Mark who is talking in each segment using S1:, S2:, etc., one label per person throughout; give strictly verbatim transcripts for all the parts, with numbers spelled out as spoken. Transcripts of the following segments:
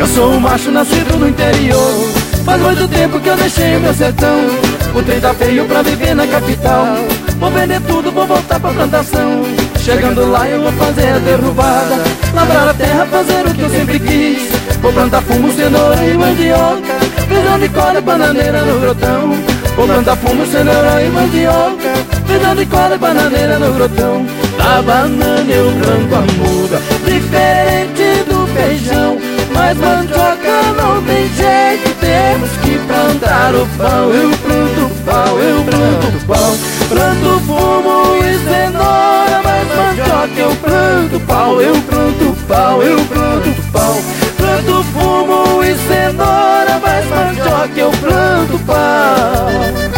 S1: sou um macho nascido no interior. Faz muito tempo que eu deixei o meu sertão. O trem tá feio pra viver na capital. Vou vender tudo, vou voltar pra plantação. Chegando lá eu vou fazer a derrubada, labrar a terra, fazer o que eu sempre quis. Vou plantar fumo, cenoura e mandioca, feijão de corda e bananeira no grotão. Vou plantar fumo, cenoura e mandioca, feijão de corda e bananeira no grotão. Da banana eu planto a muda, diferente do feijão. Mas mandioca não tem jeito, temos que plantar o pau. Eu planto pau, eu planto pau, planto fumo e cenoura. Mas mandioca eu planto pau, eu planto pau, eu planto pau, planto fumo e cenoura. Mas mandioca eu planto pau.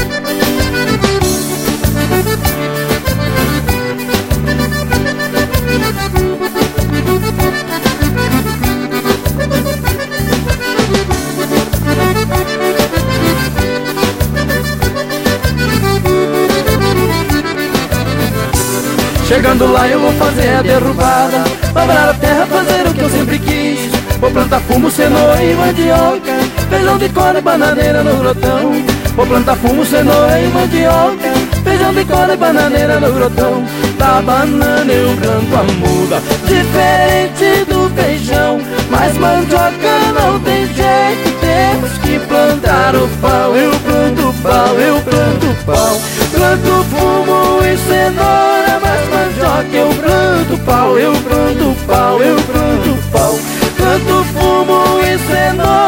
S1: Chegando lá eu vou fazer a derrubada, labrar a terra, fazer o que eu sempre quis. Vou plantar fumo, cenoura e mandioca, feijão de corda e bananeira no grotão. Vou plantar fumo, cenoura e mandioca, feijão de corda e bananeira no grotão. Da banana eu planto a muda, diferente do feijão. Mas mandioca não tem jeito, temos que plantar o pau. Eu planto pau, eu planto pau, planto fumo e cenoura. Mas mandioca eu planto pau, eu planto pau, eu planto pau, planto fumo e cenoura.